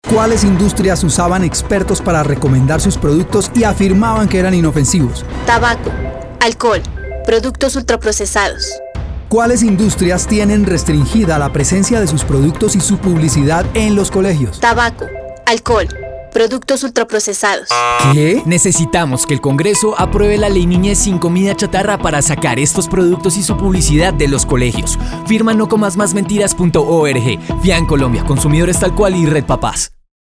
¿Cuáles industrias usaban expertos para recomendar sus productos y afirmaban que eran inofensivos? Tabaco, alcohol, productos ultraprocesados. ¿Cuáles industrias tienen restringida la presencia de sus productos y su publicidad en los colegios? Tabaco, alcohol, productos ultraprocesados. ¿Qué? Necesitamos que el Congreso apruebe la Ley Niñez sin comida chatarra para sacar estos productos y su publicidad de los colegios. Firma nocomasmásmentiras.org, FIAN Colombia, Consumidores Tal Cual y Red Papás.